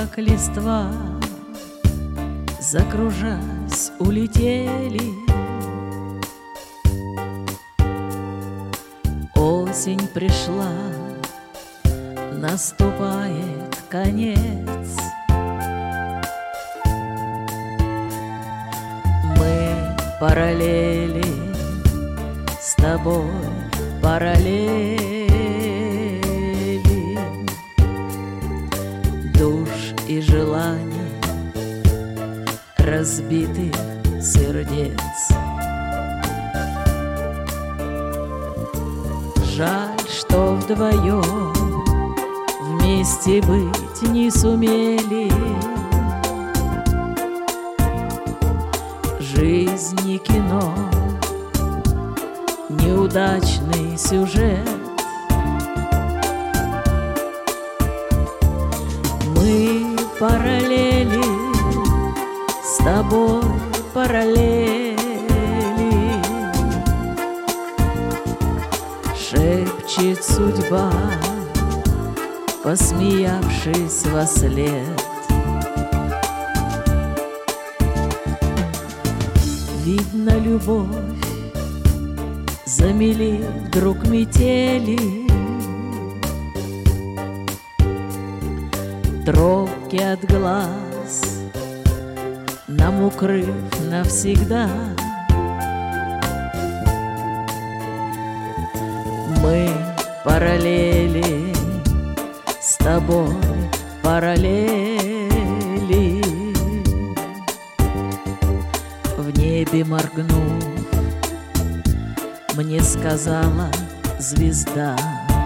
как листва, закружась, улетели. Осень пришла, наступает конец. Мы параллели с тобой, параллели. Душ и желаний, разбитых сердец. Жаль, что вдвоем вместе быть не сумели. Жизнь не кино, неудачный сюжет. Мы параллели с тобой, параллели. Шепчет судьба, посмеявшись вослед. Видно, любовь замели вдруг метели. Тропки от глаз нам укрыв навсегда. Мы параллели с тобой, параллели. В небе моргнув, мне сказала звезда: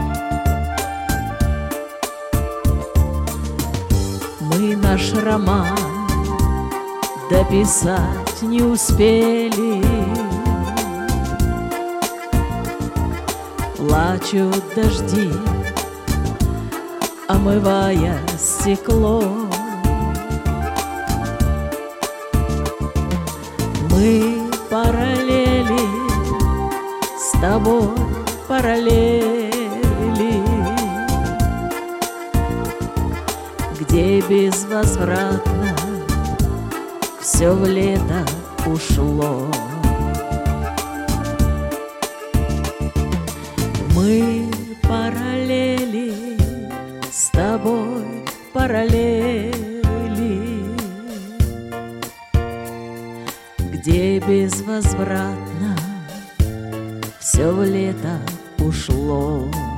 мы наш роман дописать не успели. Плачут дожди, омывая стекло. Мы параллели с тобой, параллели, где безвозвратно все в лето ушло. Мы параллели с тобой, параллели, где безвозвратно все в лето ушло.